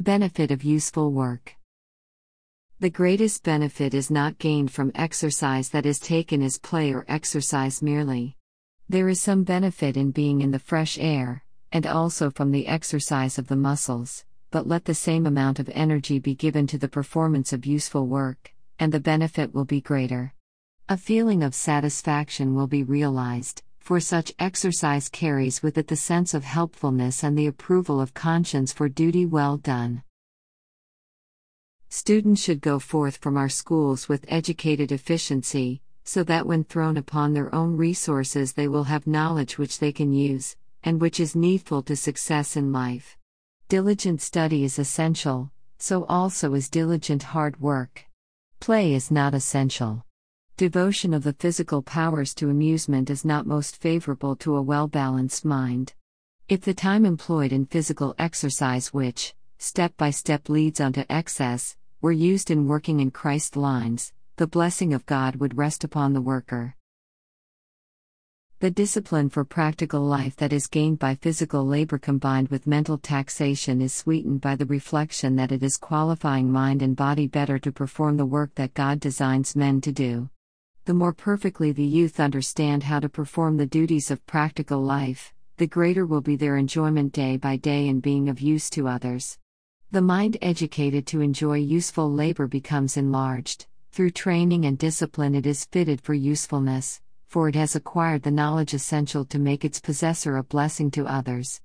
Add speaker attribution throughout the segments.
Speaker 1: Benefit of useful work. The greatest benefit is not gained from exercise that is taken as play or exercise merely. There is some benefit in being in the fresh air, and also from the exercise of the muscles, but let the same amount of energy be given to the performance of useful work, and the benefit will be greater. A feeling of satisfaction will be realized, for such exercise carries with it the sense of helpfulness and the approval of conscience for duty well done. Students should go forth from our schools with educated efficiency, so that when thrown upon their own resources they will have knowledge which they can use, and which is needful to success in life. Diligent study is essential, so also is diligent hard work. Play is not essential. Devotion of the physical powers to amusement is not most favorable to a well-balanced mind. If the time employed in physical exercise which, step by step leads unto excess, were used in working in Christ's lines, the blessing of God would rest upon the worker. The discipline for practical life that is gained by physical labor combined with mental taxation is sweetened by the reflection that it is qualifying mind and body better to perform the work that God designs men to do. The more perfectly the youth understand how to perform the duties of practical life, the greater will be their enjoyment day by day in being of use to others. The mind educated to enjoy useful labor becomes enlarged. Through training and discipline it is fitted for usefulness, for it has acquired the knowledge essential to make its possessor a blessing to others.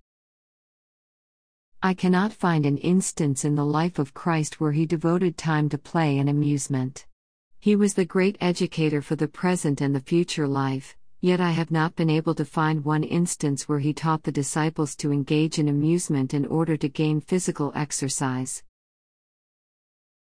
Speaker 1: I cannot find an instance in the life of Christ where he devoted time to play and amusement. He was the great educator for the present and the future life, yet I have not been able to find one instance where he taught the disciples to engage in amusement in order to gain physical exercise.